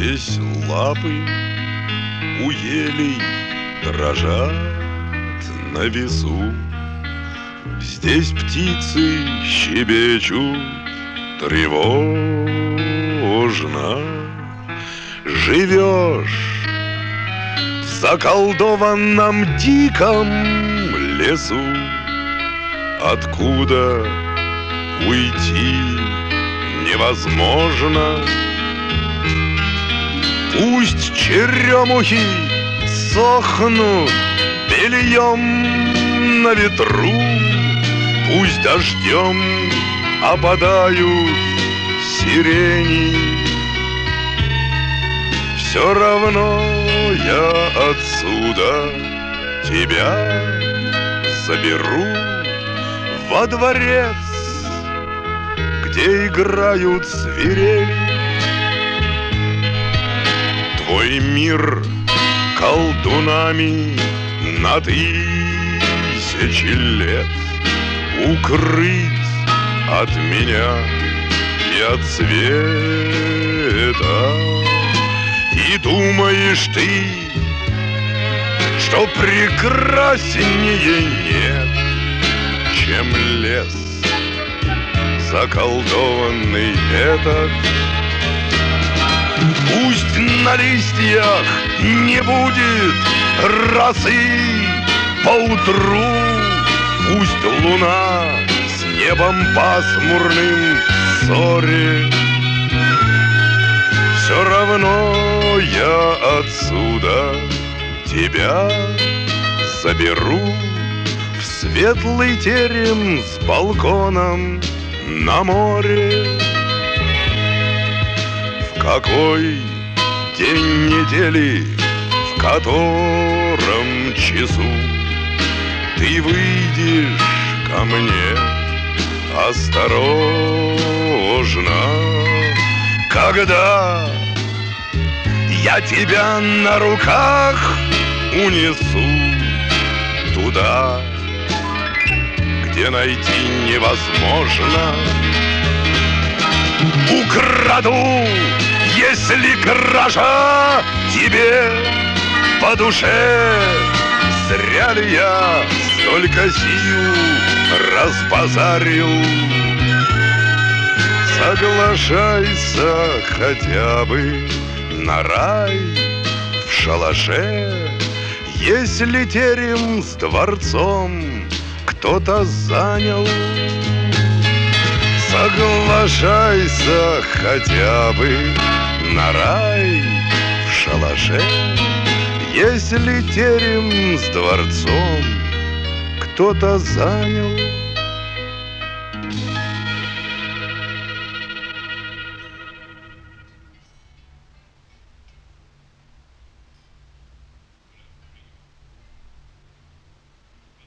Здесь лапы у елей дрожат на весу. Здесь птицы щебечут тревожно. Живешь в заколдованном диком лесу, откуда уйти невозможно. Пусть черемухи сохнут бельем на ветру, пусть дождем опадают сирени. Все равно я отсюда тебя заберу во дворец, где играют свирели. Твой мир колдунами на тысячи лет укрыть от меня и от света. И думаешь ты, что прекраснее нет, чем лес заколдованный этот. Пусть на листьях не будет росы поутру, пусть луна с небом пасмурным ссоре. Все равно я отсюда тебя заберу в светлый терем с балконом на море. В какой день недели, в котором часу ты выйдешь ко мне осторожно, когда я тебя на руках унесу туда, где найти невозможно. Украду, если кража тебе по душе. Зря ли я столько сил разбазарил? Соглашайся хотя бы на рай в шалаше, если терем с дворцом кто-то занял. Соглашайся хотя бы на рай в шалаше, если терем с дворцом кто-то занял.